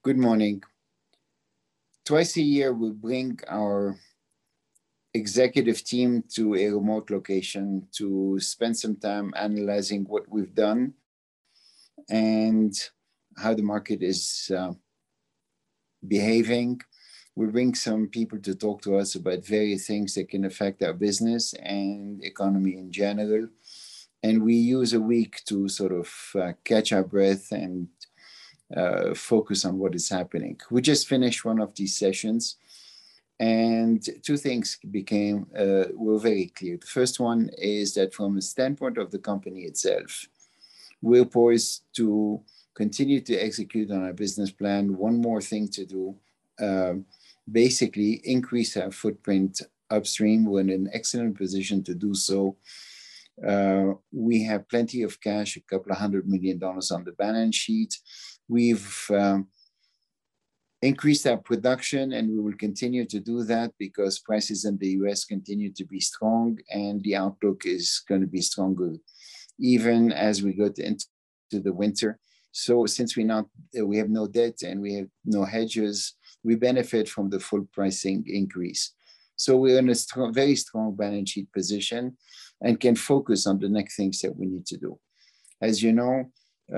Good morning. Twice a year, we bring our executive team to a remote location to spend some time analyzing what we've done and how the market is behaving. We bring some people to talk to us about various things that can affect our business and economy in general. And we use a week to sort of catch our breath and focus on what is happening. We just finished one of these sessions, and two things were very clear. The first one is that from a standpoint of the company itself, we're poised to continue to execute on our business plan. One more thing to do, basically increase our footprint upstream. We're in an excellent position to do so. We have plenty of cash, a couple of $100 million on the balance sheet. We've increased our production, and we will continue to do that because prices in the US continue to be strong, and the outlook is going to be stronger even as we go into the winter. So since we have no debt and we have no hedges, we benefit from the full pricing increase. So we're in a very strong balance sheet position and can focus on the next things that we need to do. As you know,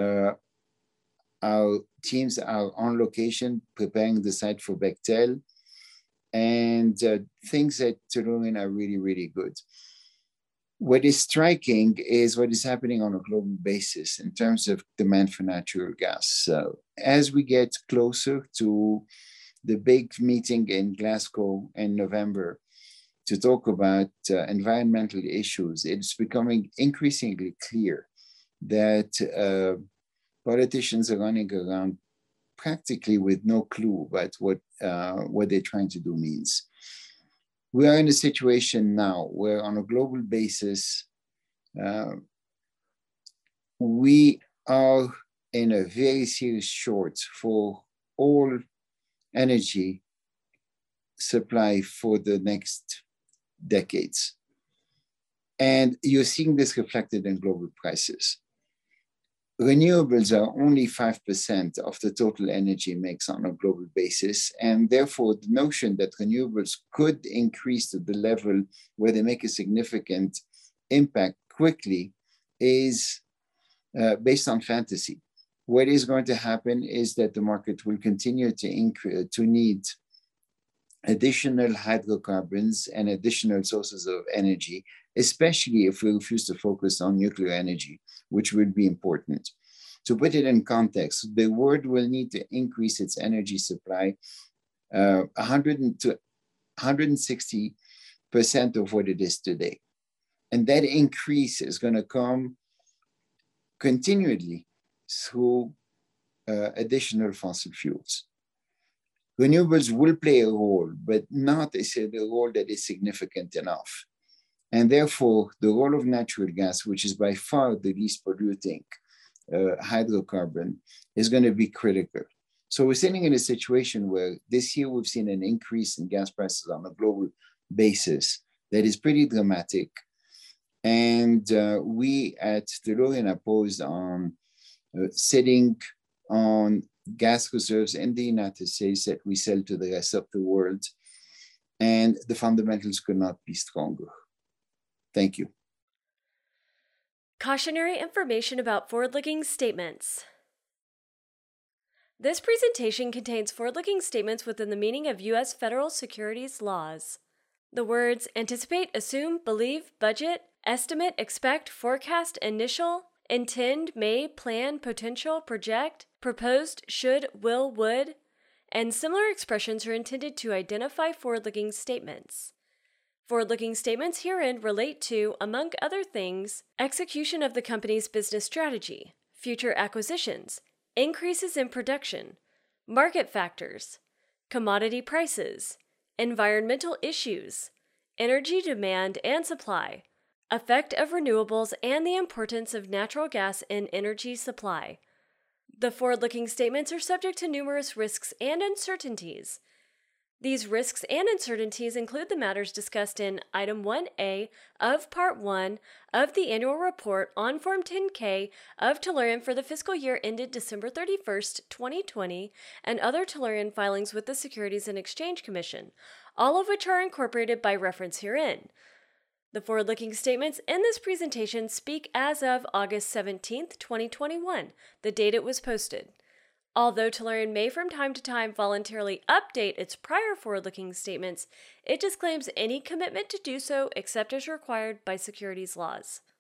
our teams are on location preparing the site for Bechtel, and things at Tellurian are really, really good. What is striking is what is happening on a global basis in terms of demand for natural gas. So as we get closer to the big meeting in Glasgow in November to talk about environmental issues, it's becoming increasingly clear that politicians are running around practically with no clue about what they're trying to do means. We are in a situation now where on a global basis, we are in a very serious short for all energy supply for the next decades. And you're seeing this reflected in global prices. Renewables are only 5% of the total energy mix on a global basis. And therefore, the notion that renewables could increase to the level where they make a significant impact quickly is based on fantasy. What is going to happen is that the market will continue to need additional hydrocarbons and additional sources of energy, especially if we refuse to focus on nuclear energy, which will be important. To put it in context, the world will need to increase its energy supply 100 to 160% of what it is today. And that increase is going to come continually through additional fossil fuels. Renewables will play a role, but not a role that is significant enough. And therefore, the role of natural gas, which is by far the least polluting hydrocarbon, is going to be critical. So we're sitting in a situation where this year we've seen an increase in gas prices on a global basis that is pretty dramatic. And we at Tellurian are posed on sitting on gas reserves in the United States that we sell to the rest of the world. And the fundamentals could not be stronger. Thank you. Cautionary information about forward-looking statements. This presentation contains forward-looking statements within the meaning of U.S. federal securities laws. The words anticipate, assume, believe, budget, estimate, expect, forecast, initial, intend, may, plan, potential, project, proposed, should, will, would, and similar expressions are intended to identify forward-looking statements. Forward-looking statements herein relate to, among other things, execution of the company's business strategy, future acquisitions, increases in production, market factors, commodity prices, environmental issues, energy demand and supply, effect of renewables, and the importance of natural gas in energy supply. The forward-looking statements are subject to numerous risks and uncertainties. These risks and uncertainties include the matters discussed in Item 1A of Part 1 of the Annual Report on Form 10-K of Tellurian for the fiscal year ended December 31st, 2020, and other Tellurian filings with the Securities and Exchange Commission, all of which are incorporated by reference herein. The forward-looking statements in this presentation speak as of August 17th, 2021, the date it was posted. Although Tellurian may from time to time voluntarily update its prior forward-looking statements, it disclaims any commitment to do so except as required by securities laws.